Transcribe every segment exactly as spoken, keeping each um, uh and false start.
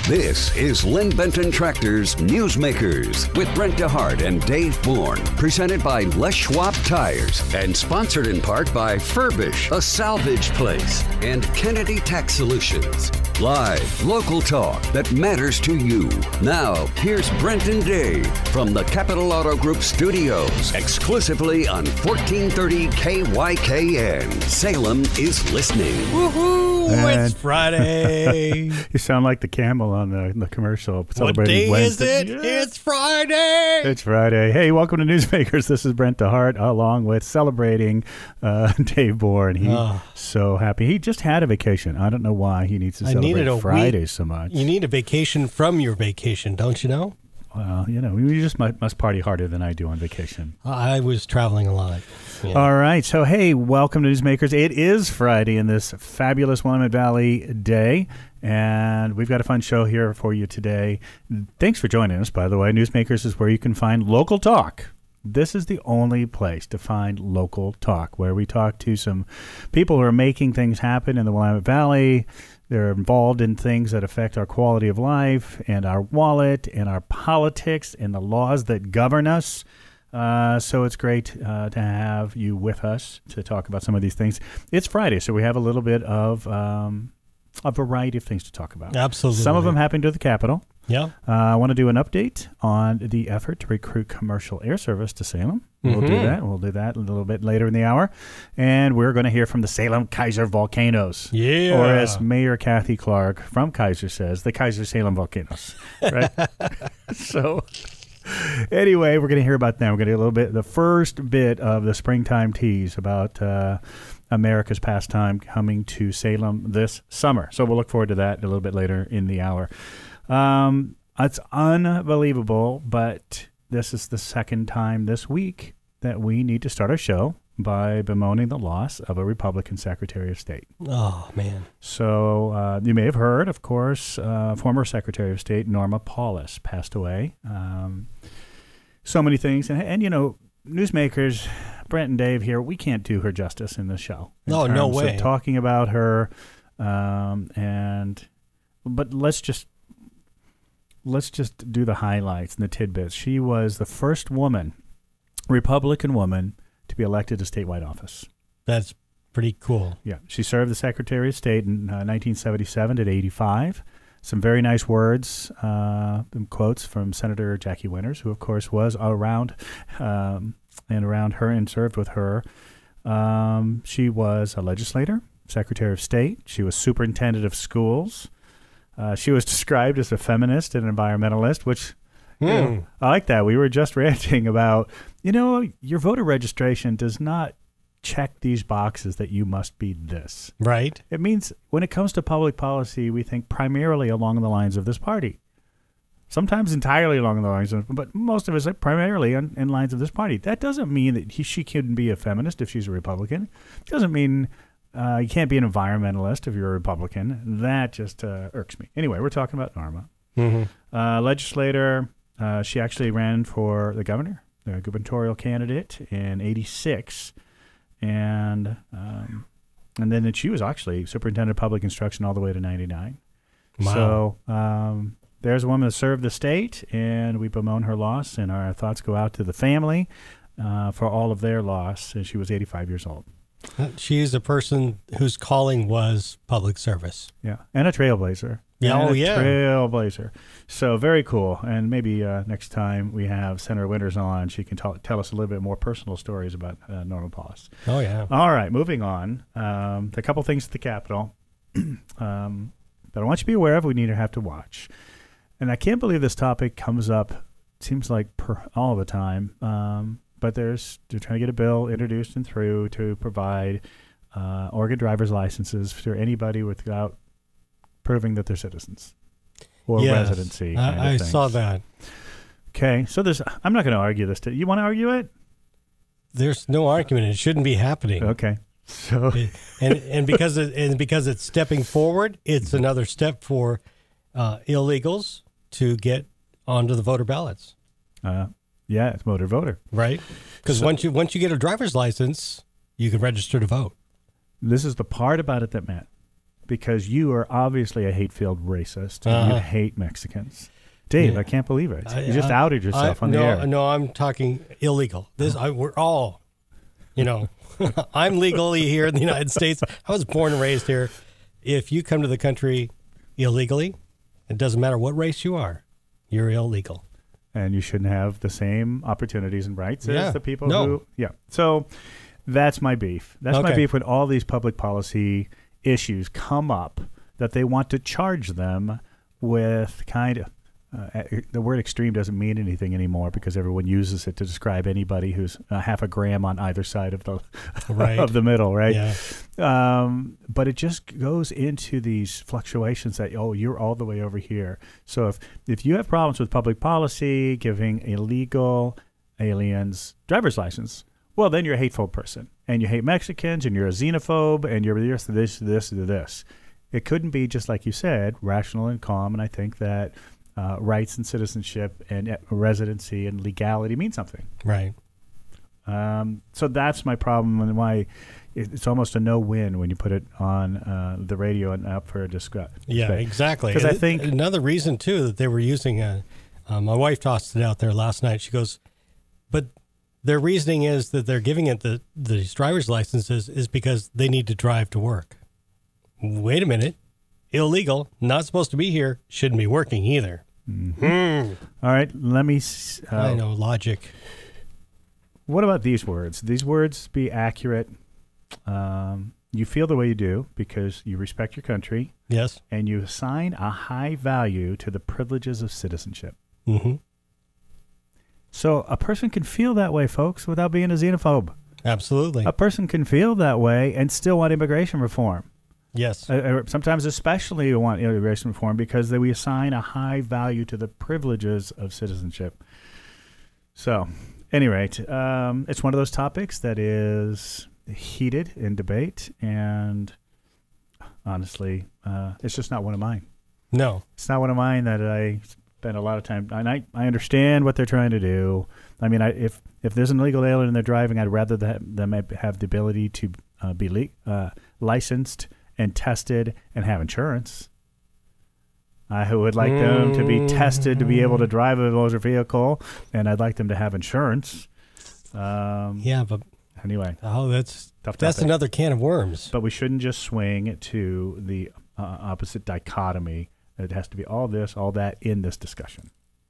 This is Lynn Benton Tractor's Newsmakers with Brent DeHart and Dave Bourne. Presented by Les Schwab Tires and sponsored in part by Furbish, a salvage place, and Kennedy Tax Solutions. Live, local talk that matters to you. Now, here's Brent and Dave from the Capital Auto Group studios, exclusively on fourteen thirty K Y K N. Salem is listening. Woohoo! And it's Friday. You sound like the camel on the, the commercial. What Celebrating day Wednesday. is it? Yeah. It's Friday. It's Friday. Hey, welcome to Newsmakers. This is Brent DeHart, along with celebrating uh, Dave Bourne. He's Oh. so happy. He just had a vacation. I don't know why he needs to I celebrate needed a Fridays week. so much. You need a vacation from your vacation, don't you know? Well, you know, you just must, must party harder than I do on vacation. I was traveling a lot. Yeah. All right. So, hey, welcome to Newsmakers. It is Friday in this fabulous Willamette Valley day, and we've got a fun show here for you today. Thanks for joining us, by the way. Newsmakers is where you can find local talk. This is the only place to find local talk, where we talk to some people who are making things happen in the Willamette Valley. They're involved in things that affect our quality of life and our wallet and our politics and the laws that govern us. Uh, so it's great uh, to have you with us to talk about some of these things. It's Friday, so we have a little bit of um, a variety of things to talk about. Absolutely. Some of them happen to the Capitol. Yeah. Uh, I want to do an update on the effort to recruit commercial air service to Salem. We'll do Mhm. that. We'll do that a little bit later in the hour. And we're going to hear from the Salem Kaiser Volcanoes. Yeah. Or as Mayor Kathy Clark from Kaiser says, the Kaiser Salem Volcanoes. Right? So anyway, we're going to hear about them. We're going to get a little bit, the first bit of the springtime tease about uh, America's pastime coming to Salem this summer. So we'll look forward to that a little bit later in the hour. Um, it's unbelievable, but this is the second time this week that we need to start our show by bemoaning the loss of a Republican Secretary of State. Oh, man. So uh, you may have heard, of course, uh, former Secretary of State Norma Paulus passed away. Um, so many things. And, and, you know, Newsmakers, Brent and Dave here, we can't do her justice in this show. in No, no terms of way. talking about her. Um, and but let's just let's just do the highlights and the tidbits. She was the first woman, Republican woman, to be elected to statewide office. That's pretty cool. Yeah, she served the Secretary of State in uh, nineteen seventy-seven to eighty-five. Some very nice words, uh, and quotes from Senator Jackie Winters, who, of course, was around um, and around her and served with her. Um, she was a legislator, Secretary of State. She was superintendent of schools. Uh, she was described as a feminist and environmentalist, which you know, Hmm. I like that. We were just ranting about, you know, your voter registration does not check these boxes that you must be this. Right. It means when it comes to public policy, we think primarily along the lines of this party. Sometimes entirely along the lines of, but most of us are primarily on, in lines of this party. That doesn't mean that he, she couldn't be a feminist if she's a Republican. It doesn't mean uh, you can't be an environmentalist if you're a Republican. That just uh, irks me. Anyway, we're talking about Norma. Mm-hmm. Uh, legislator, uh, she actually ran for the governor, the gubernatorial candidate in eighty-six. And um, and then she was actually superintendent of public instruction all the way to ninety-nine. Wow. So um, there's a woman that served the state, and we bemoan her loss, and our thoughts go out to the family uh, for all of their loss. And she was eighty-five years old. She is a person whose calling was public service. Yeah, and a trailblazer. Yeah, And oh, a yeah. trailblazer. So very cool. And maybe uh, next time we have Senator Winters on, she can t- tell us a little bit more personal stories about uh, Norma Paulus. Oh, yeah. All right, moving on. Um, a couple things at the Capitol um, that I want you to be aware of. We need to have to watch. And I can't believe this topic comes up. It seems like per, all the time. Um, but there's they're trying to get a bill introduced and through to provide uh, Oregon driver's licenses for anybody without proving that they're citizens or Yes. residency. kind of I, I things. saw that. Okay, so there's. I'm not going to argue this. You want to argue it? There's no argument. It shouldn't be happening. Okay. So and and because it, and because it's stepping forward, it's another step for uh, illegals to get onto the voter ballots. uh, yeah, it's motor voter. Right? Because So- once you once you get a driver's license, you can register to vote. This is the part about it that Matt. because you are obviously a hate-filled racist. Uh-huh. You hate Mexicans. Dave, Yeah. I can't believe it. I- You just I- outed yourself I, on no, the air. No, I'm talking illegal. This I, we're all, you know, I'm legally here in the United States. I was born and raised here. If you come to the country illegally, it doesn't matter what race you are, you're illegal. And you shouldn't have the same opportunities and rights Yeah. as the people No. who... Yeah. So that's my beef. That's my Okay. beef when all these public policy issues come up that they want to charge them with kind of... Uh, the word extreme doesn't mean anything anymore because everyone uses it to describe anybody who's uh, half a gram on either side of the Right. of the middle, right? Yeah. Um, but it just goes into these fluctuations that, oh, you're all the way over here. So if, if you have problems with public policy giving illegal aliens driver's license, well, then you're a hateful person and you hate Mexicans and you're a xenophobe and you're this, this, this, this. It couldn't be, just like you said, rational and calm. And I think that uh, rights and citizenship and uh, residency and legality mean something. Right. Um, so that's my problem and why it, it's almost a no-win when you put it on uh, the radio and up for a discuss. Yeah, exactly. 'Cause I And think- another reason too that they were using a, uh, my wife tossed it out there last night. She goes, but their reasoning is that they're giving it the these driver's licenses is because they need to drive to work. Wait a minute, illegal, not supposed to be here, shouldn't be working either. Mm-hmm. All right, let me. s- Uh, I know logic. What about these words? These words be accurate. Um, you feel the way you do because you respect your country Yes. and you assign a high value to the privileges of citizenship. Mm-hmm. So a person can feel that way, folks, without being a xenophobe. Absolutely. A person can feel that way and still want immigration reform. Yes. Uh, sometimes especially you want immigration reform because they, we assign a high value to the privileges of citizenship. So, at any rate, um, it's one of those topics that is heated in debate, and honestly, uh, it's just not one of mine. No. It's not one of mine that I spend a lot of time. And I, I understand what they're trying to do. I mean, I, if if there's an illegal alien and they're driving, I'd rather that them have the ability to uh, be le- uh, licensed and tested and have insurance. I would like them to be tested to be able to drive a motor vehicle, and I'd like them to have insurance. Um, Yeah, but Anyway, oh, that's tough that's topic. another can of worms. But we shouldn't just swing to the uh, opposite dichotomy. It has to be all this, all that in this discussion.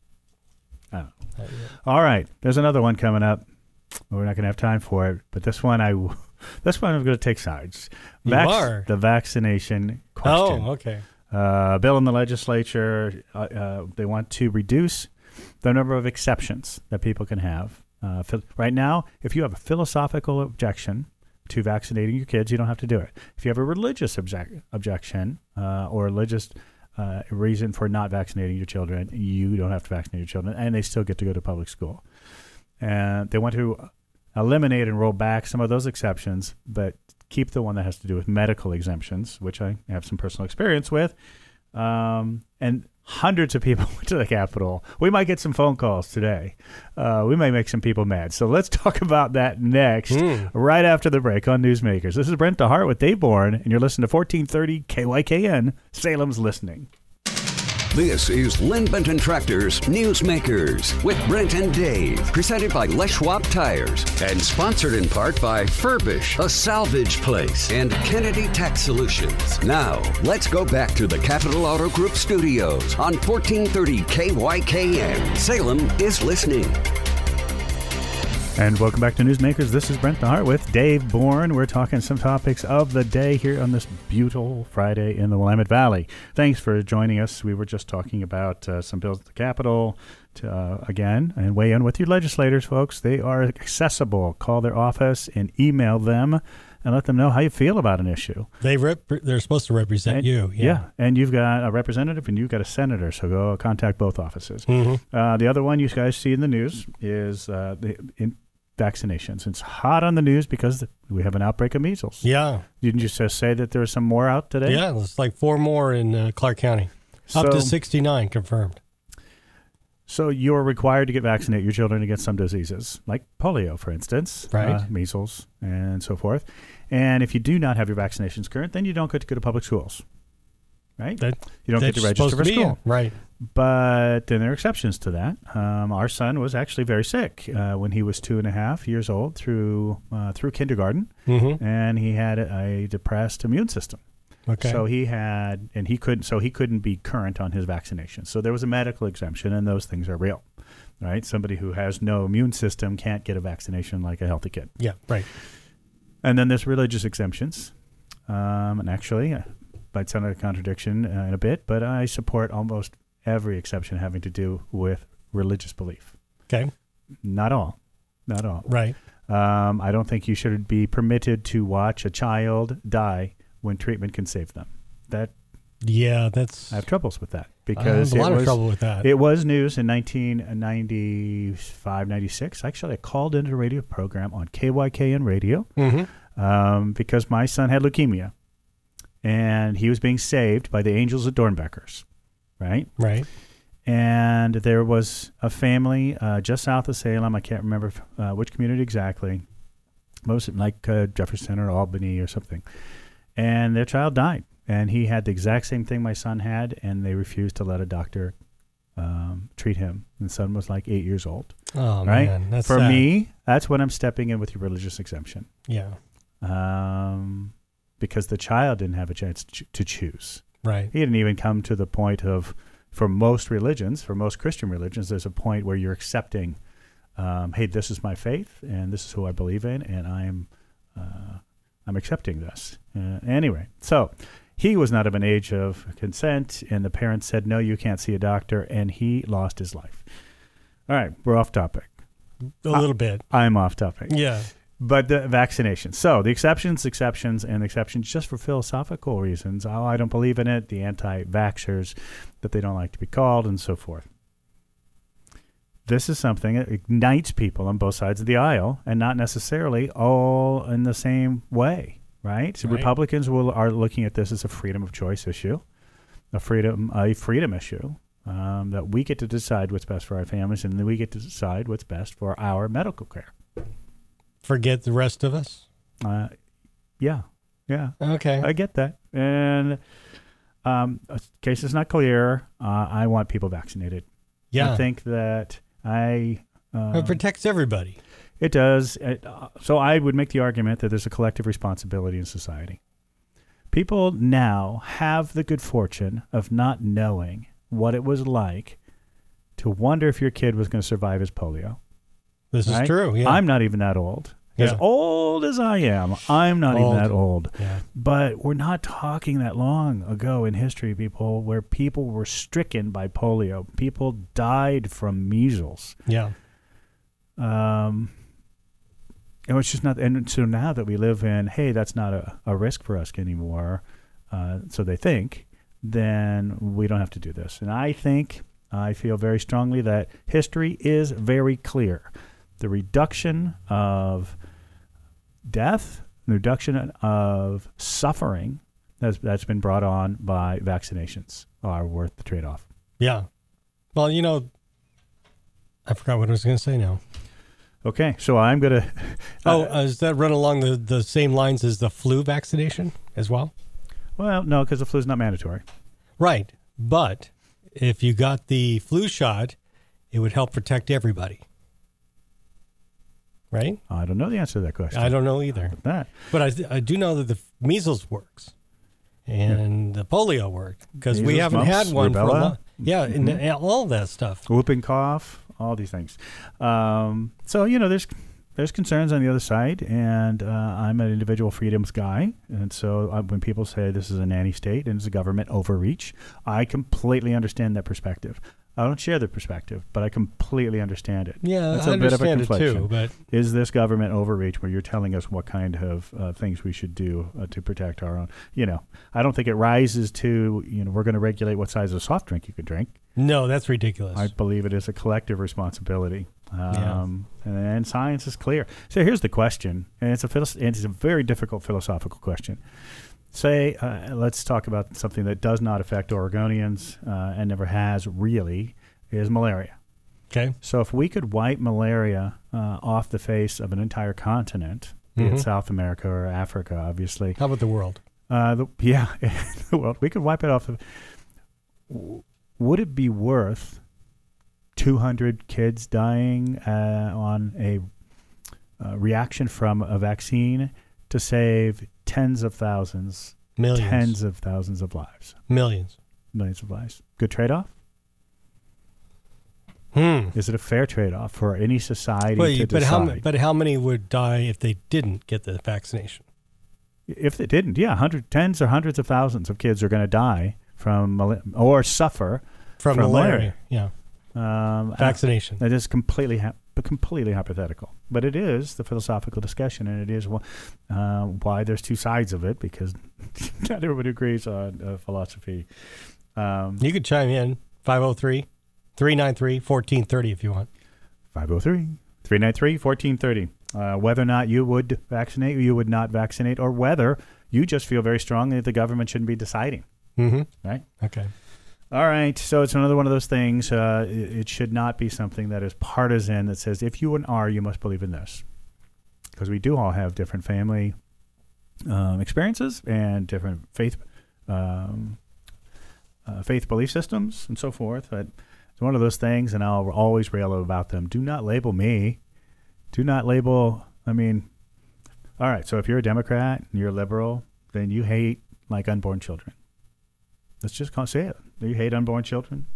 I don't know. Uh, yeah. All right, there's another one coming up. We're not going to have time for it, but this one I, w- this one I'm going to take sides. You Vac- are? The vaccination question. Oh, okay. Uh, bill in the legislature, uh, uh, they want to reduce the number of exceptions that people can have. Uh, phil- right now, if you have a philosophical objection to vaccinating your kids, you don't have to do it. If you have a religious object- objection uh, or religious uh, reason for not vaccinating your children, you don't have to vaccinate your children, and they still get to go to public school. And they want to eliminate and roll back some of those exceptions, but keep the one that has to do with medical exemptions, which I have some personal experience with. Um, and hundreds of people went to the Capitol. We might get some phone calls today. Uh, we may make some people mad. So let's talk about that next, Mm. right after the break on Newsmakers. This is Brent DeHart with Dave Bourne, and you're listening to fourteen thirty K Y K N, Salem's Listening. This is Lynn Benton Tractor's Newsmakers with Brent and Dave, presented by Les Schwab Tires and sponsored in part by Furbish, a salvage place, and Kennedy Tax Solutions. Now, let's go back to the Capital Auto Group studios on fourteen thirty K Y K N. Salem is listening. And welcome back to Newsmakers. This is Brent DeHart with Dave Bourne. We're talking some topics of the day here on this beautiful Friday in the Willamette Valley. Thanks for joining us. We were just talking about uh, some bills at the Capitol. To, uh, again, and weigh in with your legislators, folks. They are accessible. Call their office and email them and let them know how you feel about an issue. They rep- they're supposed to represent And- you. Yeah. And you've got a representative and you've got a senator, so go contact both offices. Mhm. Uh, the other one you guys see in the news is uh, the in vaccinations. It's hot on the news because we have an outbreak of measles. Yeah. Didn't you just say that there's some more out today? Yeah. It's like four more in uh, Clark County. Up So- to sixty-nine confirmed. So you're required to get vaccinated your children against some diseases, like polio, for instance, Right. uh, measles, and so forth. And if you do not have your vaccinations current, then you don't get to go to public schools, right? That, you don't get that's to register supposed for to be school. in. Right. But then there are exceptions to that. Um, our son was actually very sick uh, when he was two and a half years old through uh, through kindergarten, Mm-hmm. and he had a, a depressed immune system. Okay. So he had, and he couldn't, so he couldn't be current on his vaccination. So there was a medical exemption, and those things are real, right? Somebody who has no immune system can't get a vaccination like a healthy kid. yeah. Right. And then there's religious exemptions. Um, and actually, uh, might sound like a contradiction uh, in a bit, but I support almost every exception having to do with religious belief. Okay. Not all. Not all. Right. Um, I don't think you should be permitted to watch a child die when treatment can save them. That Yeah, that's. I have troubles with that I because have a lot it of was, trouble with that. It was news in nineteen ninety-five, ninety-six. Actually, I called into a radio program on K Y K N radio mm-hmm. um, because my son had leukemia, and he was being saved by the Angels of Dornbeckers, right? Right. And there was a family uh, just south of Salem. I can't remember uh, which community exactly. Most like uh, Jefferson or Albany or something. And their child died. And he had the exact same thing my son had, and they refused to let a doctor um, treat him. And the son was like eight years old. Oh, right? man. That's For sad. me, that's when I'm stepping in with your religious exemption. Yeah. Um, because the child didn't have a chance to, ch- to choose. Right. He didn't even come to the point of, for most religions, for most Christian religions, there's a point where you're accepting, um, hey, this is my faith, and this is who I believe in, and I'm uh, I'm accepting this. Uh, anyway, so he was not of an age of consent, and the parents said, no, you can't see a doctor, and he lost his life. All right, we're off topic. A little bit. I'm off topic. Yeah. But the vaccination. So the exceptions, exceptions, and exceptions just for philosophical reasons. Oh, I don't believe in it. The anti-vaxxers, that they don't like to be called, and so forth. This is something that ignites people on both sides of the aisle, and not necessarily all in the same way, right? So Right. Republicans will are looking at this as a freedom of choice issue, a freedom a freedom issue, um, that we get to decide what's best for our families, and then we get to decide what's best for our medical care. Forget the rest of us. Uh, yeah, yeah, Okay. I get that. And um, in case it's not clear, uh, I want people vaccinated. yeah. I think that I. Uh, It protects everybody. it does. It, uh, so I would make the argument that there's a collective responsibility in society. People now have the good fortune of not knowing what it was like to wonder if your kid was going to survive his polio. This Right? is true. Yeah. I'm not even that old. As Yeah. old as I am, I'm not Old. even that old. Yeah. But we're not talking that long ago in history, people, where people were stricken by polio. People died from measles. Yeah. Um, and it's just not. And so now that we live in, hey, that's not a, a risk for us anymore. Uh, so they think, then we don't have to do this. And I think, I feel very strongly that history is very clear. The reduction of death, the reduction of suffering that's, that's been brought on by vaccinations are worth the trade-off. Yeah. Well, you know, I forgot what I was going to say now. Okay, so I'm going to... Oh, uh, does that run along the, the same lines as the flu vaccination as well? Well, no, because the flu is not mandatory. Right. But if you got the flu shot, it would help protect everybody. Right? I don't know the answer to that question. I don't know either. That. But I, I do know that the measles works and the polio worked because we Measles, haven't mumps, had one for a rubella. long. Yeah, Mhm. and, and all of that stuff. Whooping cough, all these things. Um, so, you know, there's there's concerns on the other side, and uh, I'm an individual freedoms guy. And so uh, when people say this is a nanny state and it's a government overreach, I completely understand that perspective. I don't share the perspective, but I completely understand it. Yeah, That's I a bit of a understand it conflation. too. But Is this government overreach where you're telling us what kind of uh, things we should do uh, to protect our own? You know, I don't think it rises to, you know, we're going to regulate what size of soft drink you can drink. no, that's ridiculous. I believe it is a collective responsibility. Yeah. Um, and, and science is clear. So here's the question, and it's a, philo- it's a very difficult philosophical question. Say, uh, let's talk about something that does not affect Oregonians uh, and never has really, is malaria. Okay. So if we could wipe malaria uh, off the face of an entire continent, be Mhm. it South America or Africa, obviously. How about the world? Uh, the, yeah, the world. We could wipe it off. Of, w- would it be worth two hundred kids dying uh, on a uh, reaction from a vaccine to save tens of thousands, Millions. tens of thousands of lives, Millions. millions of lives? Good trade-off? Hmm. Is it a fair trade-off for any society But, to but decide? how ma- but how many would die if they didn't get the vaccination? If they didn't, yeah, hundred, tens or hundreds of thousands of kids are going to die from mal- or suffer From, From malaria. malaria. Yeah. um, Vaccination. That is completely, ha- but completely hypothetical. But it is the philosophical discussion, and it is wh- uh, why there's two sides of it, because not everybody agrees on uh, philosophy. Um, You could chime in five oh three, three nine three, one four three zero if you want. five oh three, three nine three, one four three zero. Uh, whether or not you would vaccinate or you would not vaccinate, or whether you just feel very strongly that the government shouldn't be deciding. Mm-hmm. Right? Okay. All right, so it's another one of those things. Uh, it, it should not be something that is partisan, that says if you are, you must believe in this. Because we do all have different family um, experiences and different faith um, uh, faith belief systems and so forth. But it's one of those things, and I'll always rail about them. Do not label me. Do not label, I mean, all right, so if you're a Democrat and you're a liberal, then you hate, like, unborn children. Let's just call, say it. You hate unborn children.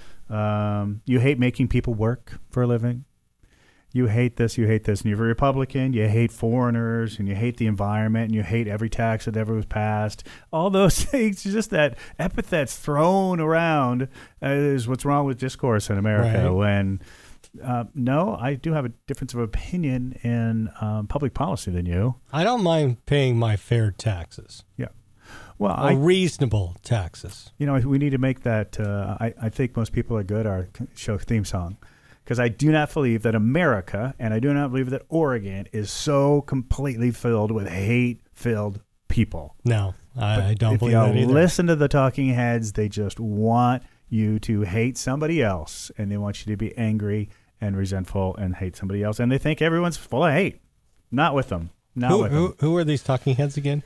Um, you hate making people work for a living. You hate this, you hate this. And you're a Republican, you hate foreigners, and you hate the environment, and you hate every tax that ever was passed. All those things, just that epithets thrown around uh, is what's wrong with discourse in America. Right. When, uh, no, I do have a difference of opinion in um, public policy than you. I don't mind paying my fair taxes. Yeah. Well, Or I, reasonable taxes. you know, we need to make that, uh, I, I think most people are good, our show theme song. Because I do not believe that America, and I do not believe that Oregon, is so completely filled with hate-filled people. No, I, I don't if believe you that either. listen to the talking heads, they just want you to hate somebody else, and they want you to be angry and resentful and hate somebody else. And they think everyone's full of hate. Not with them. Not who, with who, them. who are these talking heads again?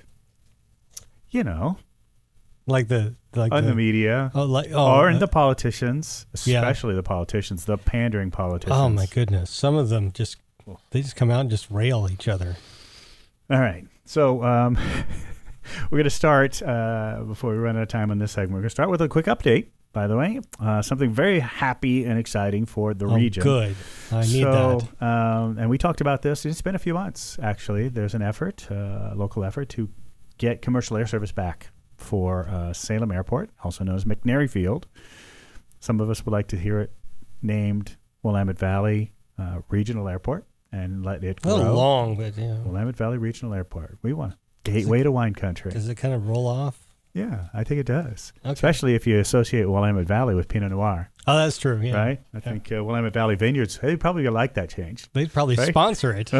You know, Like the like on the, the media. Oh, like oh, or in uh, the politicians, Yeah. especially the politicians, the pandering politicians. oh my goodness! Some of them just they just come out and just rail each other. All right. So um, we're going to start, uh, before we run out of time on this segment, we're going to start with a quick update, by the way. Uh, something very happy and exciting for the Oh, region. good. I need so, that. Um, and we talked about this. It's been a few months, actually. There's an effort, uh, a local effort, to get commercial air service back for uh, Salem Airport, also known as McNary Field. Some of us would like to hear it named Willamette Valley uh, Regional Airport and let it A grow. little long, but you know, Willamette Valley Regional Airport. We want gateway to wine country. does it kind of roll off? Yeah, I think it does. Okay. Especially if you associate Willamette Valley with Pinot Noir, Oh, that's true. Yeah, right? I Yeah. think uh, Willamette Valley Vineyards, they probably like that change. They'd probably Right? sponsor it.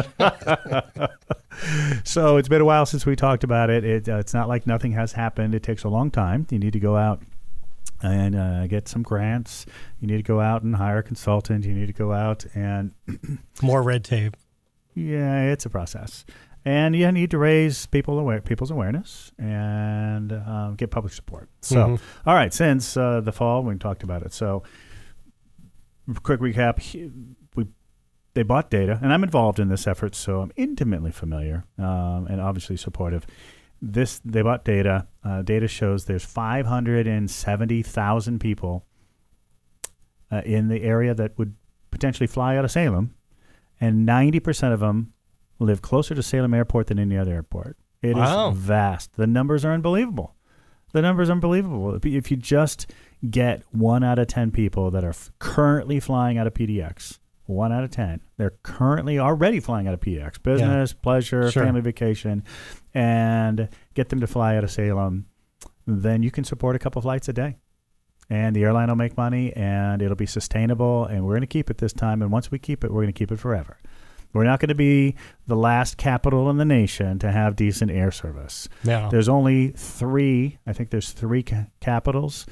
So it's been a while since we talked about it. it uh, it's not like nothing has happened. It takes a long time. You need to go out and uh, get some grants. You need to go out and hire a consultant. You need to go out and, More red tape. yeah, it's a process. And you need to raise people aware, people's awareness and um, get public support. So, Mhm. all right, since uh, the fall, we talked about it. So, quick recap. He- We They bought data, and I'm involved in this effort, so I'm intimately familiar um, and obviously supportive. This They bought data. Uh, data shows there's five hundred seventy thousand people uh, in the area that would potentially fly out of Salem, and ninety percent of them live closer to Salem Airport than any other airport. It Wow. is vast. The numbers are unbelievable. The numbers are unbelievable. If you- If you just get one out of ten people that are f- currently flying out of P D X, one out of ten, they're currently already flying out of P D X, business, pleasure, Sure. family vacation, and get them to fly out of Salem, then you can support a couple flights a day. And the airline will make money, and it'll be sustainable, and we're going to keep it this time. And once we keep it, we're going to keep it forever. We're not going to be the last capital in the nation to have decent air service. Yeah. There's only three, I think there's three ca- capitals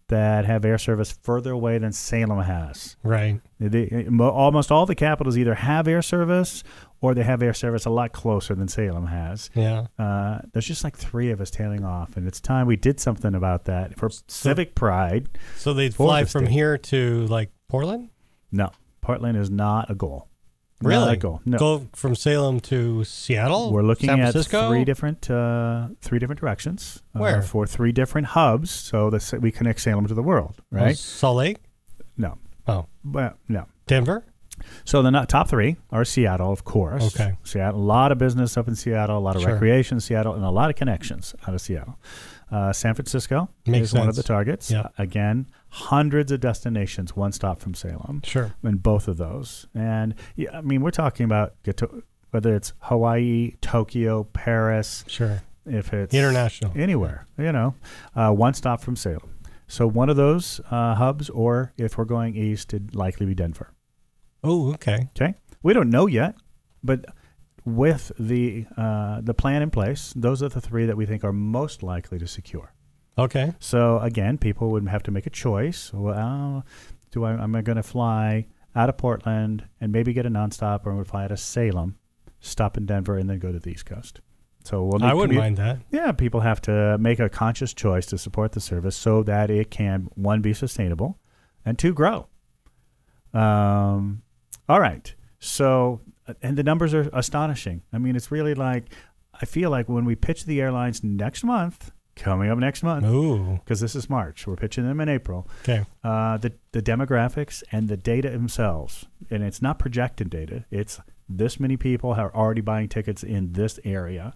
that have air service further away than Salem has. Right. They, almost all the capitals either have air service or they have air service a lot closer than Salem has. Yeah. Uh, there's just like three of us tailing off, and it's time we did something about that for so, civic pride. So they'd fly the from here to like Portland? No, Portland is not a goal. Really? Not a goal. No. Go from Salem to Seattle? We're looking San at Francisco? three different uh, three different directions. Where? Uh, for three different hubs, so that we connect Salem to the world, right? Oh, Salt Lake? No. Oh. Well, no. Denver? So the not, top three are Seattle, of course. Okay. Seattle, a lot of business up in Seattle, a lot of Sure. recreation in Seattle, and a lot of connections out of Seattle. Uh, San Francisco Makes is one of sense. the targets. Yeah. Uh, again, hundreds of destinations, one stop from Salem. Sure. In both of those. And, yeah, I mean, we're talking about get to, whether it's Hawaii, Tokyo, Paris, Sure. if it's International. anywhere, you know, uh, one stop from Salem. So one of those uh, hubs, or if we're going east, it'd likely be Denver. Oh, okay. Okay, we don't know yet, but with the uh, the plan in place, those are the three that we think are most likely to secure. Okay. So again, people would have to make a choice. Well, do I am I going to fly out of Portland and maybe get a nonstop, or would fly out of Salem, stop in Denver, and then go to the East Coast? So we'll need I wouldn't commu- mind that. Yeah, people have to make a conscious choice to support the service so that it can, one, be sustainable, and two, grow. Um, all right. So, and the numbers are astonishing. I mean, it's really like, I feel like when we pitch the airlines next month, coming up next month, Ooh. because this is March, we're pitching them in April, Okay. uh, the, the demographics and the data themselves, and it's not projected data, it's this many people are already buying tickets in this area.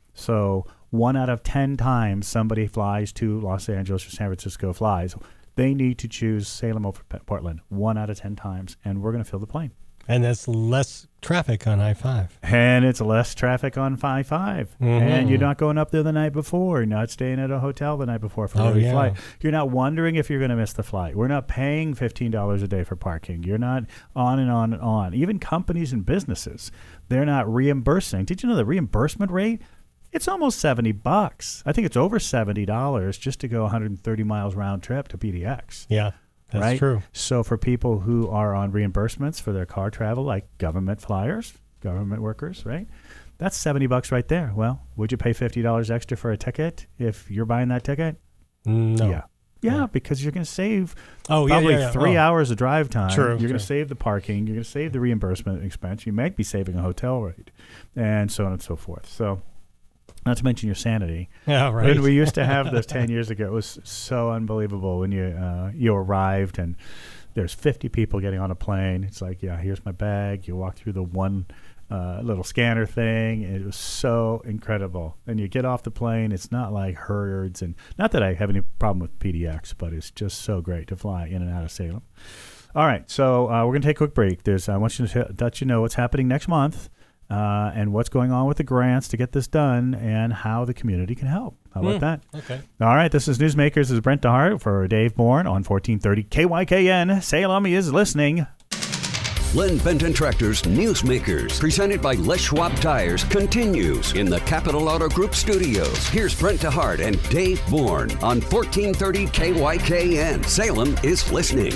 So one out of ten times somebody flies to Los Angeles or San Francisco flies, they need to choose Salem over Portland one out of ten times, and we're going to fill the plane. And that's less traffic on I five. And it's less traffic on five five. Mm-hmm. And you're not going up there the night before. You're not staying at a hotel the night before for Oh, every yeah. flight. You're not wondering if you're going to miss the flight. We're not paying fifteen dollars a day for parking. You're not on and on and on. Even companies and businesses, they're not reimbursing. Did you know the reimbursement rate? It's almost seventy bucks. I think it's over seventy dollars just to go one hundred thirty miles round trip to P D X. Yeah, that's right? true. So for people who are on reimbursements for their car travel, like government flyers, government workers, right? That's seventy bucks right there. Well, would you pay fifty dollars extra for a ticket if you're buying that ticket? No. Yeah. Yeah, Yeah. because you're going to save Oh, yeah, probably yeah, yeah. three Oh. hours of drive time. True, You're going true. to save the parking. You're going to save the reimbursement expense. You might be saving a hotel rate, and so on and so forth. So, not to mention your sanity. Yeah, right. When we used to have this ten years ago, it was so unbelievable when you uh, you arrived and there's fifty people getting on a plane. It's like, yeah, here's my bag. You walk through the one uh, little scanner thing. It was so incredible. And you get off the plane. It's not like herds. And not that I have any problem with P D X, but it's just so great to fly in and out of Salem. All right, so uh, we're going to take a quick break. There's I want you to t- let you know what's happening next month. Uh, and what's going on with the grants to get this done and how the community can help. How about Mm, that? okay. All right, this is Newsmakers. This is Brent DeHart for Dave Bourne on fourteen thirty K Y K N. Salem is listening. Len Benton Tractor's Newsmakers, presented by Les Schwab Tires, continues in the Capital Auto Group studios. Here's Brent DeHart and Dave Bourne on fourteen thirty K Y K N. Salem is listening.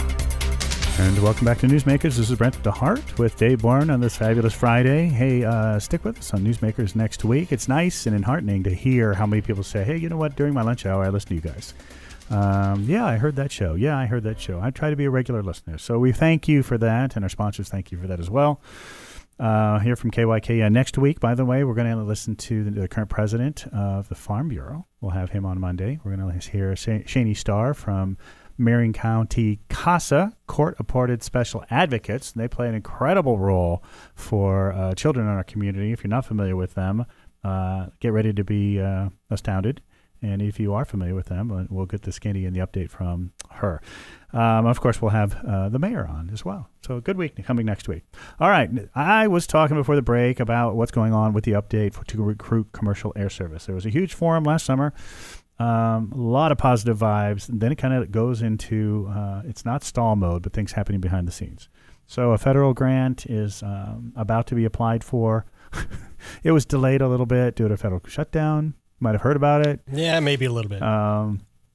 And welcome back to Newsmakers. This is Brent DeHart with Dave Bourne on this fabulous Friday. Hey, uh, stick with us on Newsmakers next week. It's nice and enheartening to hear how many people say, hey, you know what, during my lunch hour, I listen to you guys. Um, yeah, I heard that show. Yeah, I heard that show. I try to be a regular listener. So we thank you for that, and our sponsors thank you for that as well. Uh, here from K Y K N next week, by the way, we're going to listen to the, the current president of the Farm Bureau. We'll have him on Monday. We're going to hear Sha- Shaney Starr from Marion County CASA, Court-Appointed Special Advocates. They play an incredible role for uh, children in our community. If you're not familiar with them, uh, get ready to be uh, astounded. And if you are familiar with them, we'll get the skinny and the update from her. Um, of course, we'll have uh, the mayor on as well. So a good week coming next week. All right. I was talking before the break about what's going on with the update for, to recruit commercial air service. There was a huge forum last summer. Um, a lot of positive vibes. And then it kind of goes into, uh, it's not stall mode, but things happening behind the scenes. So a federal grant is um, about to be applied for. It was delayed a little bit due to a federal shutdown. Might have heard about it. Yeah, maybe a little bit. Um,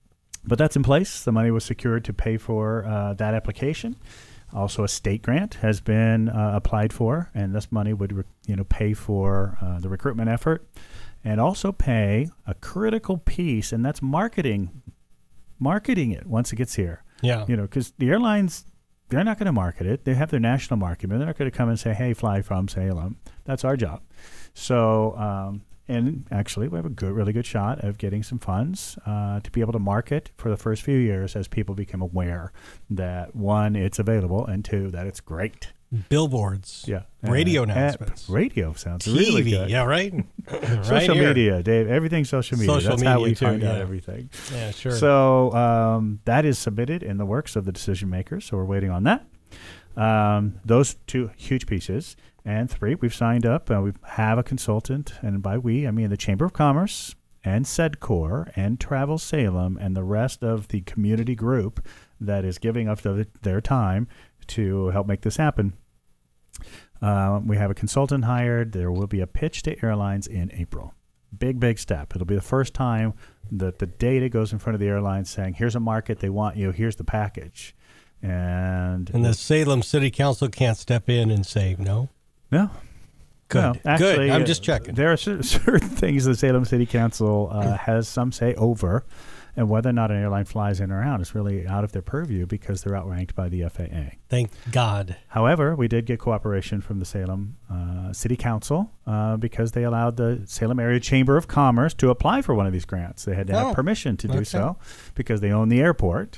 But that's in place. The money was secured to pay for uh, that application. Also, a state grant has been uh, applied for, and this money would, re- you know, pay for uh, the recruitment effort, and also pay a critical piece, and that's marketing, marketing it once it gets here. Yeah, you know, because the airlines, they're not going to market it. They have their national marketing, but they're not going to come and say, "Hey, fly from Salem." That's our job. So. Um, And actually, we have a good, really good shot of getting some funds uh, to be able to market for the first few years as people become aware that, one, it's available, and two, that it's great. Billboards. Yeah. Radio uh, announcements. Uh, radio sounds T V, really good. Yeah, right? right social here. media, Dave. Everything's social media. Social That's media how we too, find yeah. out everything. Yeah, sure. So um, that is submitted in the works of the decision makers, so we're waiting on that. Um, those two huge pieces. And three, we've signed up. Uh, we have a consultant, and by we, I mean the Chamber of Commerce and SEDCOR and Travel Salem and the rest of the community group that is giving up the, their time to help make this happen. Uh, we have a consultant hired. There will be a pitch to airlines in April. Big, big step. It'll be the first time that the data goes in front of the airlines saying, here's a market, they want you, here's the package. And, and the Salem City Council can't step in and say no? No. Good. No, actually, Good. I'm uh, just checking. There are cer- certain things the Salem City Council uh, has some say over, and whether or not an airline flies in or out is really out of their purview because they're outranked by the F A A. Thank God. However, we did get cooperation from the Salem uh, City Council uh, because they allowed the Salem Area Chamber of Commerce to apply for one of these grants. They had to have Oh, permission to do okay. so because they own the airport.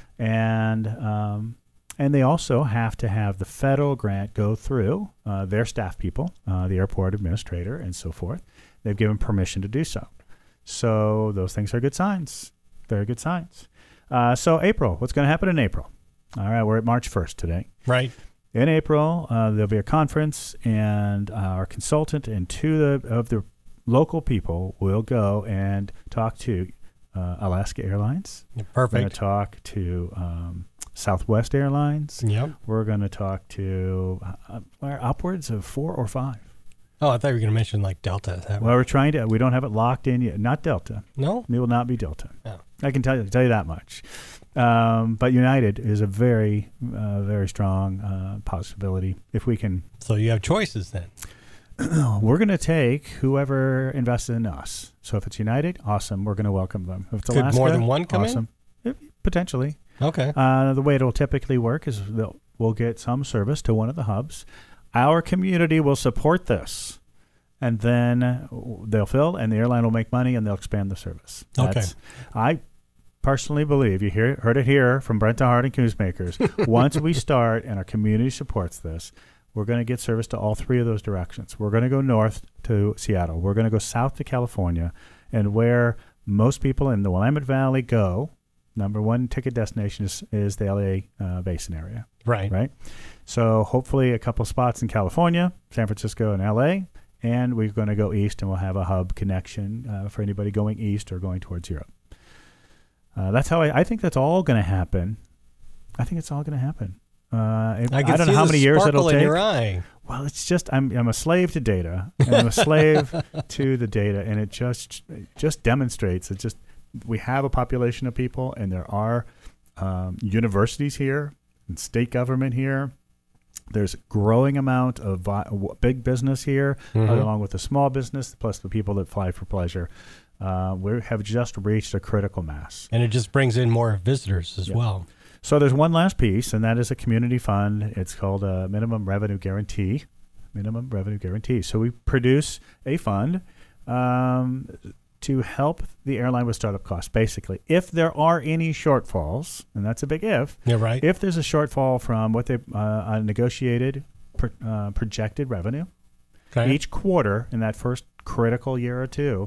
And um, and they also have to have the federal grant go through uh, their staff people, uh, the airport administrator, and so forth. They've given permission to do so. So those things are good signs. Very good signs. Uh, so April, what's going to happen in April? All right, we're at March first today. Right. In April, uh, there'll be a conference, and uh, our consultant and two the, of the local people will go and talk to uh, Alaska Airlines. Yeah, We're going perfect. to talk to um, Southwest Airlines. Yep. We're going to talk to uh, upwards of four or five. Oh, I thought you were going to mention like Delta. That Well, we're trying to. We don't have it locked in yet. Not Delta. no? It will not be Delta. No. I can tell you tell you that much. Um, but United is a very, uh, very strong uh, possibility. If we can, So you have choices then. we're going to take whoever invested in us. So if it's United, awesome. We're going to welcome them. If it's Could Alaska, more than one come in? awesome. It- potentially. Okay. Uh, the way it'll typically work is they'll, we'll get some service to one of the hubs. Our community will support this, and then they'll fill, and the airline will make money, and they'll expand the service. Okay. I personally believe, you hear, heard it here from Brent DeHart and Newsmakers, once we start and our community supports this, we're going to get service to all three of those directions. We're going to go north to Seattle. We're going to go south to California, and where most people in the Willamette Valley go, number one ticket destination is, is the L A uh, Basin area, Right. right? So hopefully a couple spots in California, San Francisco, and L A, and we're going to go east, and we'll have a hub connection uh, for anybody going east or going towards Europe. Uh, that's how I, I think that's all going to happen. I think it's all going to happen. Uh, it, I, I can don't see know how the many years sparkle it'll in take. your eye. Well, it's just I'm I'm a slave to data, and I'm a slave to the data, and it just it just demonstrates it. Just we have a population of people, and there are um, universities here and state government here. There's a growing amount of vi- big business here, Mhm. along with the small business, plus the people that fly for pleasure. Uh, we have just reached a critical mass. And it just brings in more visitors as Yeah. well. So there's one last piece, and that is a community fund. It's called a minimum revenue guarantee. Minimum revenue guarantee. So we produce a fund um, to help the airline with startup costs, basically. If there are any shortfalls, and that's a big if, Yeah, right. if there's a shortfall from what they uh, a negotiated pro, uh, projected revenue Okay. each quarter in that first critical year or two,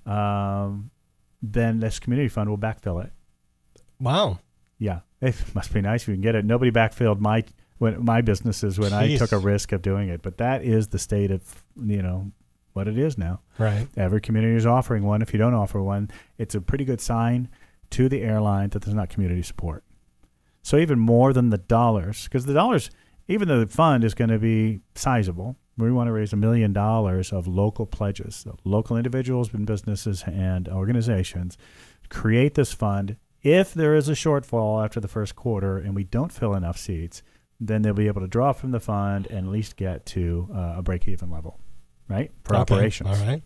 um, then this community fund will backfill it. Wow. Yeah, it must be nice if you can get it. Nobody backfilled my when my businesses when I Jeez. took a risk of doing it, but that is the state of you know what it is now. Right. Every community is offering one. If you don't offer one, it's a pretty good sign to the airline that there's not community support. So even more than the dollars, because the dollars, even though the fund is going to be sizable, we want to raise a million dollars of local pledges, so local individuals and businesses and organizations create this fund. If there is a shortfall after the first quarter and we don't fill enough seats, then they'll be able to draw from the fund and at least get to uh, a break-even level, right, for Okay. operations. All right.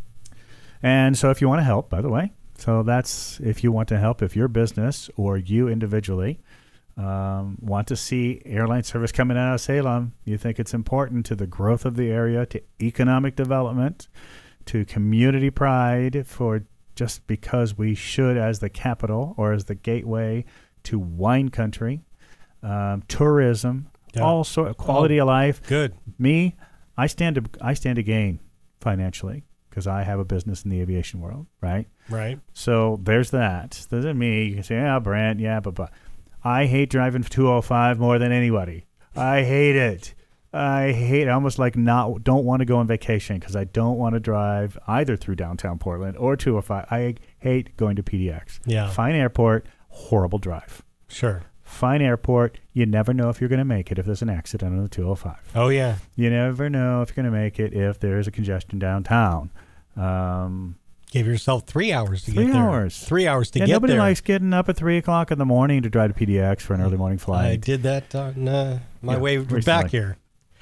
And so if you want to help, by the way, so that's if you want to help, if your business or you individually um, want to see airline service coming out of Salem, you think it's important to the growth of the area, to economic development, to community pride, for just because we should as the capital or as the gateway to wine country, um, tourism, Yeah. all sort of quality of life. Good. Me, I stand to I stand to gain financially because I have a business in the aviation world, right? Right. So there's that. There's me. You can say, yeah, Brent, yeah, but, but I hate driving two oh five more than anybody. I hate it. I hate it. I almost like not don't want to go on vacation because I don't want to drive either through downtown Portland or two oh five. I hate going to P D X. Yeah. Fine airport, horrible drive. Sure. Fine airport, you never know if you're going to make it if there's an accident on the two oh five. Oh, yeah. You never know if you're going to make it if there's a congestion downtown. Um, Give yourself three hours to Three get there. hours. Three hours to yeah, get nobody there. likes getting up at three o'clock in the morning to drive to P D X for an early morning flight. I did that on uh, my Yeah, way recently. back here.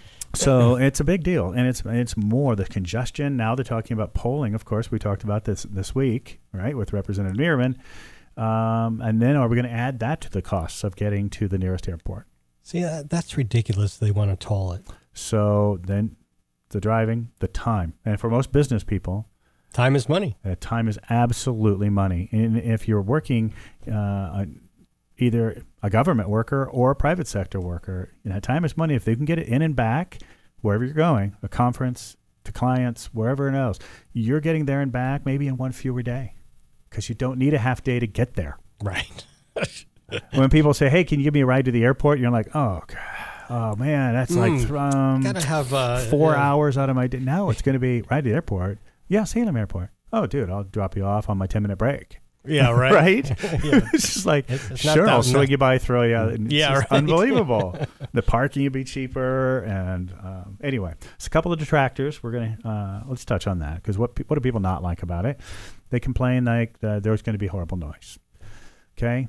So it's a big deal, and it's it's more the congestion. Now they're talking about polling. Of course, we talked about this this week, right, with Representative Meerman. Um, and then are we going to add that to the costs of getting to the nearest airport? See, uh, that's ridiculous. They want to toll it. So then the driving, the time. And for most business people, Time is money. uh, time is absolutely money. And if you're working uh, either a government worker or a private sector worker, you know, time is money. If they can get it in and back, wherever you're going, a conference, to clients, wherever else, you're getting there and back maybe in one fewer day because you don't need a half day to get there. Right. When people say, hey, can you give me a ride to the airport? You're like, oh, God. Oh, man, that's like Mm. um, Gotta have uh, four uh, hours out of my day. Now it's going to be ride to the airport. Yeah, Salem Airport. Oh, dude, I'll drop you off on my ten-minute break. Yeah, right. Right? Yeah. It's just like, It's- it's not sure, that- I'll swing not- you by, throw you out. And it's Yeah, just right. unbelievable. The parking would be cheaper. And um, anyway, it's a couple of detractors. We're going to, uh, let's touch on that. Because what, pe- what do people not like about it? They complain like uh, there's going to be horrible noise. Okay?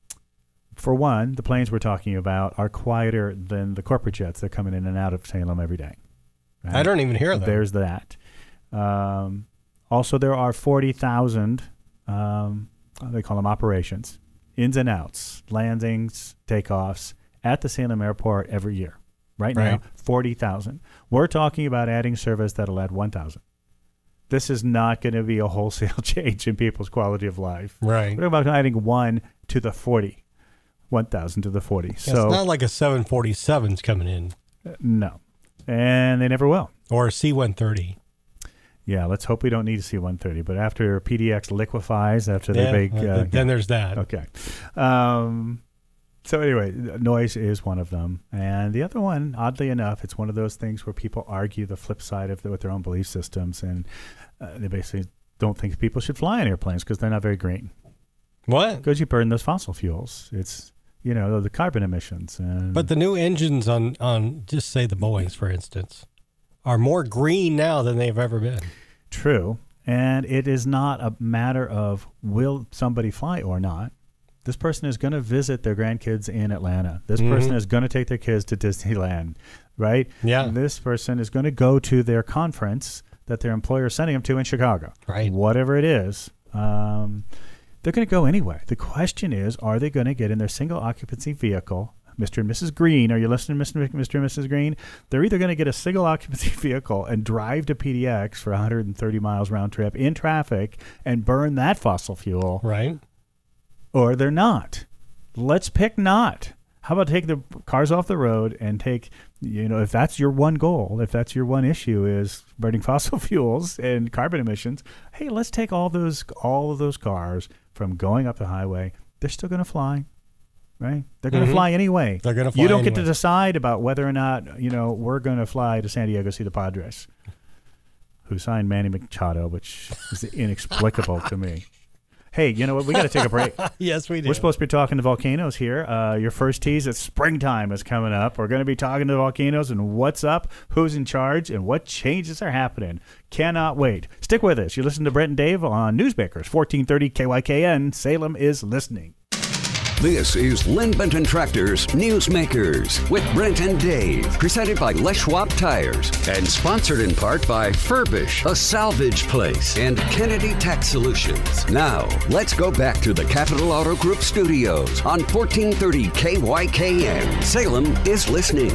For one, the planes we're talking about are quieter than the corporate jets that are coming in and out of Salem every day. Right? I don't even hear them. There's that. Um, also, there are forty thousand, um, they call them operations, ins and outs, landings, takeoffs at the Salem Airport every year. Right, Right. now, forty thousand. We're talking about adding service that'll add one thousand. This is not going to be a wholesale change in people's quality of life. Right. We're about adding one to the forty, one thousand to the forty. Yeah, So, it's not like a seven forty-seven's coming in uh, no. And they never will. or a C one thirty. Yeah, let's hope we don't need to see one thirty. But after P D X liquefies, after Yeah, the big, uh, uh, then there's that. okay. Um, so anyway, noise is one of them, and the other one, oddly enough, it's one of those things where people argue the flip side of the, with their own belief systems, and uh, they basically don't think people should fly in airplanes because they're not very green. What? Because you burn those fossil fuels. It's you know the carbon emissions, and But the new engines on, on just say the Boeings, for instance, are more green now than they've ever been. true. And it is not a matter of will somebody fly or not. This person is going to visit their grandkids in Atlanta. This Mhm. person is going to take their kids to Disneyland, right? Yeah. This person is going to go to their conference that their employer is sending them to in Chicago. Right. Whatever it is. Um, they're going to go anyway. The question is, are they going to get in their single occupancy vehicle? Mister and Missus Green, are you listening, Mister and Missus Green? They're either going to get a single occupancy vehicle and drive to P D X for one hundred thirty miles round trip in traffic and burn that fossil fuel, Right. or they're not. Let's pick not. How about take the cars off the road and take, you know, if that's your one goal, if that's your one issue is burning fossil fuels and carbon emissions, hey, let's take all those all of those cars from going up the highway. They're still going to fly, right? They're going to Mhm. fly anyway. They're gonna fly You don't get to anyway. decide about whether or not, you know, we're going to fly to San Diego to see the Padres, who signed Manny Machado, which is inexplicable to me. Hey, you know what? We got to take a break. Yes, we do. We're supposed to be talking to volcanoes here. Uh, your first tease at springtime is coming up. We're going to be talking to the volcanoes and what's up, who's in charge, and what changes are happening. Cannot wait. Stick with us. You listen to Brent and Dave on Newsmakers, fourteen thirty K Y K N. Salem is listening. This is Lynn Benton Tractors Newsmakers with Brent and Dave, presented by Les Schwab Tires and sponsored in part by Furbish, a salvage place, and Kennedy Tax Solutions. Now, let's go back to the Capital Auto Group studios on fourteen thirty K Y K N. Salem is listening.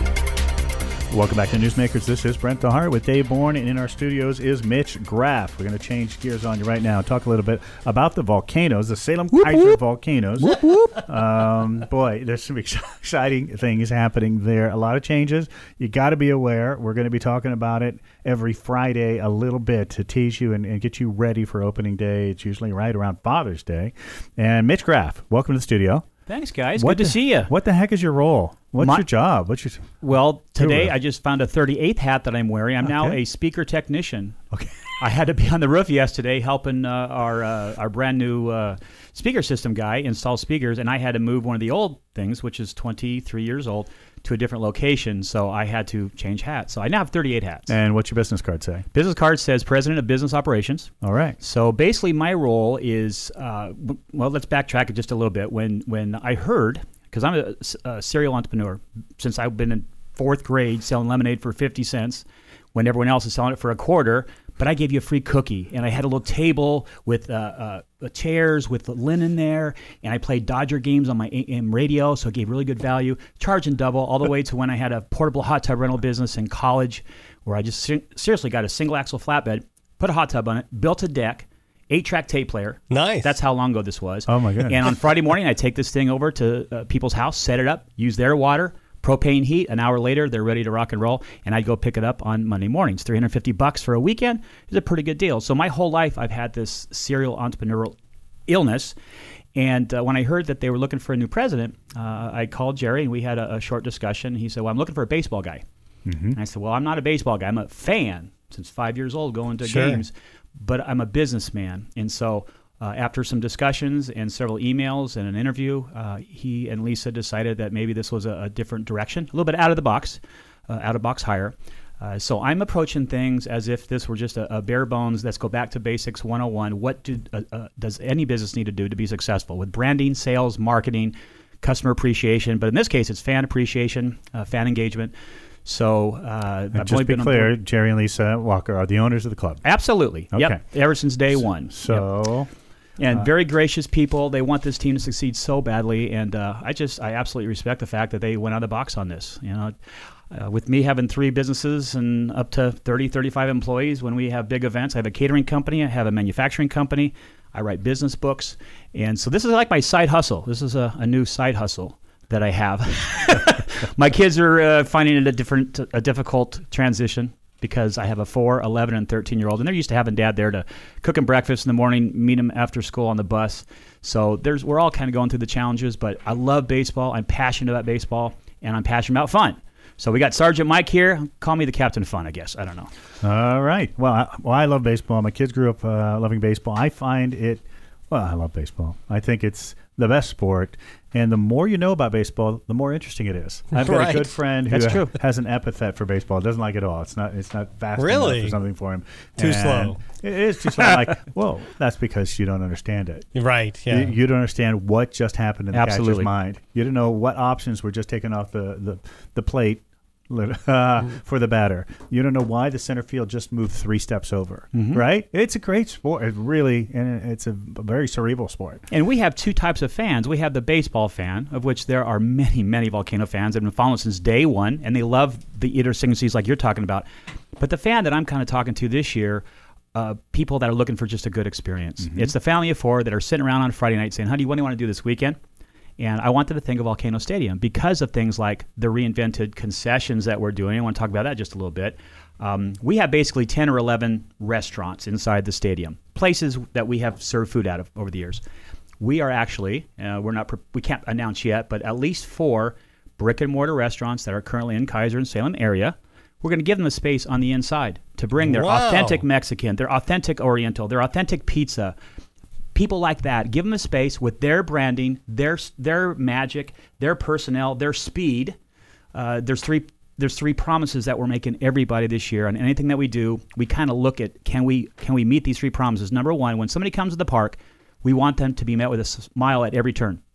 Welcome back to Newsmakers. This is Brent DeHart with Dave Bourne, and in our studios is Mitch Graff. We're going to change gears on you right now and talk a little bit about the volcanoes, the Salem whoop, Kaiser whoop. volcanoes. Whoop, whoop. Um, boy, there's some exciting things happening there. A lot of changes. You got to be aware. We're going to be talking about it every Friday a little bit to tease you and, and get you ready for opening day. It's usually right around Father's Day. And Mitch Graff, welcome to the studio. Thanks, guys. What Good the, to see you. What the heck is your role? What's My, your job? What's your Well, today I just found a thirty-eighth hat that I'm wearing. I'm okay. now a speaker technician. Okay. I had to be on the roof yesterday helping uh, our uh, our brand new uh, speaker system guy install speakers, and I had to move one of the old things, which is twenty-three years old, to a different location, so I had to change hats. So I now have thirty-eight hats. And what's your business card say? Business card says President of Business Operations. All right. So basically my role is, uh, well, let's backtrack it just a little bit. When, when I heard, because I'm a, a serial entrepreneur, since I've been in fourth grade selling lemonade for fifty cents when everyone else is selling it for a quarter, but I gave you a free cookie, and I had a little table with uh, uh, chairs with linen there, and I played Dodger games on my A M radio, so it gave really good value, charging double, all the way to when I had a portable hot tub rental business in college, where I just ser- seriously got a single axle flatbed, put a hot tub on it, built a deck, eight-track tape player. Nice. That's how long ago this was. Oh, my goodness. And on Friday morning, I take this thing over to uh, people's house, set it up, use their water, propane heat. An hour later, they're ready to rock and roll, and I'd go pick it up on Monday mornings. three hundred fifty bucks for a weekend is a pretty good deal. So my whole life, I've had this serial entrepreneurial illness, and uh, when I heard that they were looking for a new president, uh, I called Jerry, and we had a, a short discussion. He said, well, I'm looking for a baseball guy. Mm-hmm. And I said, well, I'm not a baseball guy. I'm a fan since five years old going to sure. games, but I'm a businessman. And so Uh, after some discussions and several emails and an interview, uh, he and Lisa decided that maybe this was a, a different direction, a little bit out of the box, uh, out of box hire. Uh, so I'm approaching things as if this were just a, a bare bones, let's go back to basics one oh one. What do, uh, uh, does any business need to do to be successful with branding, sales, marketing, customer appreciation? But in this case, it's fan appreciation, uh, fan engagement. So uh, I've just be clear, Jerry and Lisa Walker are the owners of the club. Absolutely. Okay. Yep. Ever since day one. So... Yep. And uh, very gracious people. They want this team to succeed so badly, and uh, I just I absolutely respect the fact that they went out of the box on this. You know, uh, with me having three businesses and up to thirty, thirty-five employees, when we have big events, I have a catering company, I have a manufacturing company, I write business books, and so this is like my side hustle. This is a, a new side hustle that I have. My kids are uh, finding it a different, a difficult transition, because I have a four, eleven, and thirteen-year-old, and they're used to having Dad there to cook them breakfast in the morning, meet them after school on the bus. So there's we're all kind of going through the challenges, but I love baseball. I'm passionate about baseball, and I'm passionate about fun. So we got Sergeant Mike here. Call me the Captain of Fun, I guess. I don't know. All right. Well, I, well, I love baseball. My kids grew up uh, loving baseball. I find it, well, I love baseball. I think it's the best sport. And the more you know about baseball, the more interesting it is. I've got right. a good friend who That's true. has an epithet for baseball. Doesn't like it all. It's not. It's not fast really? enough or something for him. Too and slow. It is too slow. I'm like, whoa, that's because you don't understand it. Right. Yeah. You, you don't understand what just happened in the Absolutely. catcher's mind. You don't know what options were just taken off the the, the plate. Uh, for the batter. You don't know why the center field just moved three steps over, mm-hmm. right? It's a great sport. It really, and it's a, a very cerebral sport. And we have two types of fans. We have the baseball fan, of which there are many, many Volcano fans that have been following since day one, and they love the idiosyncrasies like you're talking about. But the fan that I'm kind of talking to this year, uh, people that are looking for just a good experience. Mm-hmm. It's the family of four that are sitting around on Friday night saying, honey, what do you want to do this weekend? And I wanted to think of Volcano Stadium because of things like the reinvented concessions that we're doing. I want to talk about that just a little bit. Um, we have basically ten or eleven restaurants inside the stadium, places that we have served food out of over the years. We are actually, uh, we're not, we can't announce yet, but at least four brick and mortar restaurants that are currently in Kaiser and Salem area. We're going to give them the space on the inside to bring their wow. authentic Mexican, their authentic Oriental, their authentic pizza. People like that, give them a space with their branding, their their magic, their personnel, their speed. Uh, there's three there's three promises that we're making everybody this year. On anything that we do, we kind of look at can we can we meet these three promises. Number one, when somebody comes to the park, we want them to be met with a smile at every turn.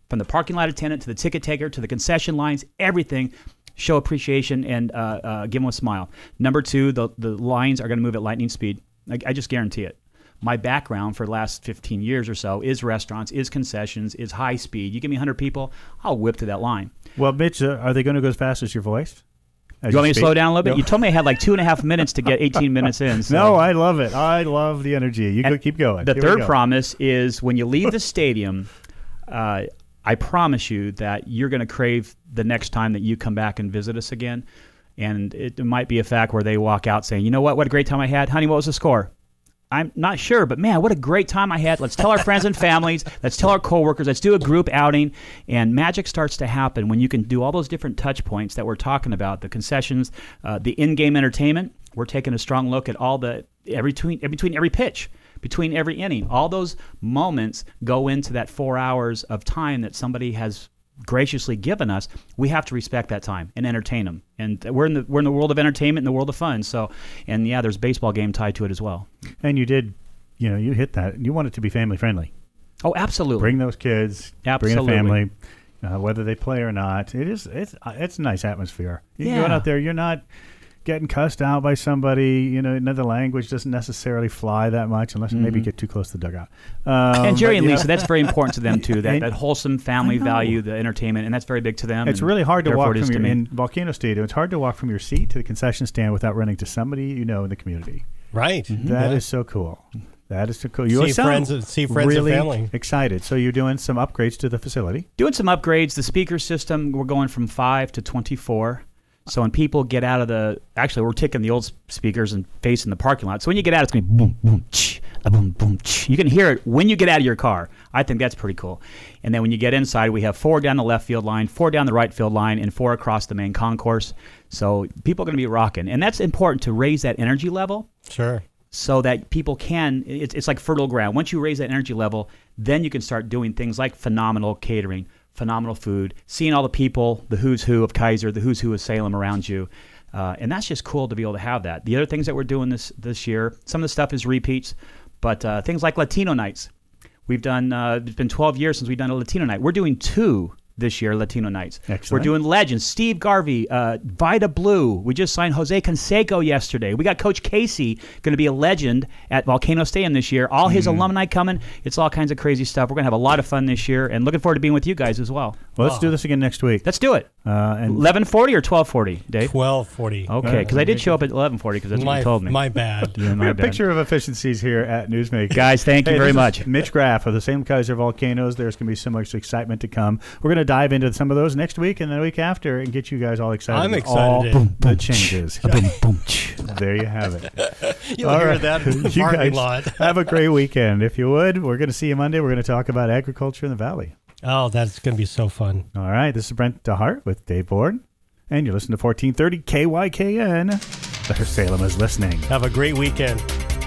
from the parking lot attendant to the ticket taker to the concession lines, everything. Show appreciation and uh, uh, give them a smile. Number two, the, the lines are going to move at lightning speed. I, I just guarantee it. My background for the last fifteen years or so is restaurants, is concessions, is high speed. You give me one hundred people, I'll whip to that line. Well, Mitch, uh, are they going to go as fast as your voice? As you want me to speak? slow down a little bit? No. You told me I had like two and a half minutes to get eighteen minutes in. So. No, I love it. I love the energy. You go, keep going. The Here we third go. promise is when you leave the stadium, uh, I promise you that you're going to crave the next time that you come back and visit us again. And it, it might be a fact where they walk out saying, you know what, what a great time I had. Honey, what was the score? I'm not sure, but man, what a great time I had. Let's tell our friends and families. Let's tell our coworkers. Let's do a group outing. And magic starts to happen when you can do all those different touch points that we're talking about, the concessions, uh, the in-game entertainment. We're taking a strong look at all the, every between, between every pitch, between every inning. All those moments go into that four hours of time that somebody has graciously given us. We have to respect that time and entertain them. And we're in the we're in the world of entertainment and the world of fun. So, and yeah, there's baseball game tied to it as well. And you did, you know, you hit that. You want it to be family friendly. Oh, absolutely. Bring those kids. Absolutely. Bring a family, uh, whether they play or not. It is. It's. It's a nice atmosphere. You Yeah. go out there. You're not getting cussed out by somebody. You know, another language doesn't necessarily fly that much unless Mm-hmm. maybe you get too close to the dugout. Um, And Jerry but, and you know, Lisa, that's very important to them too. That, And- that wholesome family I know. value, the entertainment, and that's very big to them. It's and really hard to therefore walk it is from to your me. in Volcano Stadium. It's hard to walk from your seat to the concession stand without running to somebody you know in the community. Right. That Yeah. is so cool. That is so cool. See always sound friends and- see friends and really family. excited. So you're doing some upgrades to the facility. Doing some upgrades. The speaker system, we're going from five to twenty-four. So when people get out of the, actually we're taking the old s- speakers and facing the parking lot. So when you get out, it's going to be boom, boom, ch, a boom, boom, ch. You can hear it when you get out of your car. I think that's pretty cool. And then when you get inside, we have four down the left field line, four down the right field line, and four across the main concourse. So people are going to be rocking. And that's important to raise that energy level. Sure. So that people can, it's, it's like fertile ground. Once you raise that energy level, then you can start doing things like phenomenal catering, phenomenal food, seeing all the people, the who's who of Kaiser, the who's who of Salem around you. Uh, and that's just cool to be able to have that. The other things that we're doing this this year, some of the stuff is repeats, but uh, things like Latino nights. We've done, uh, it's been twelve years since we've done a Latino night. We're doing two this year, Latino nights. Excellent. We're doing legends. Steve Garvey, uh, Vida Blue. We just signed Jose Canseco yesterday. We got Coach Casey going to be a legend at Volcano Stadium this year. All his Mm-hmm. alumni coming. It's all kinds of crazy stuff. We're going to have a lot of fun this year, and looking forward to being with you guys as well. Well, let's do this again next week. Let's do it. Uh, and eleven forty or twelve forty, Dave? twelve forty. Okay, because I did show up at eleven forty because that's what My, you told me. my bad. Yeah, my a bad. picture of efficiencies here at Newsmaker. Guys, thank you Hey, very this much. is Mitch Graff of the Salem Kaiser Volcanoes. There's going to be so much excitement to come. We're going to dive into some of those next week and the week after and get you guys all excited. I'm with excited. All Boom, the changes. Boom, boom, ch. There you have it. You'll All hear right. that in the You parking guys lot. have a great weekend. If you would, we're going to see you Monday. We're going to talk about agriculture in the Valley. Oh, that's going to be so fun. All right. This is Brent DeHart with Dave Bourne. And you're listening to fourteen thirty K Y K N. There Salem is listening. Have a great weekend.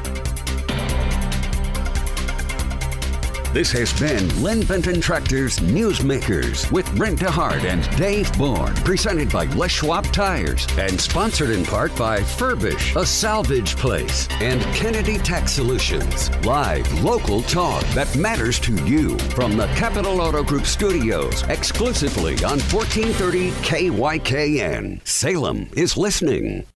This has been Lynn Benton Tractor's Newsmakers with Brent DeHart and Dave Bourne, presented by Les Schwab Tires and sponsored in part by Furbish, a salvage place, and Kennedy Tax Solutions. Live local talk that matters to you from the Capital Auto Group studios, exclusively on fourteen thirty K Y K N. Salem is listening.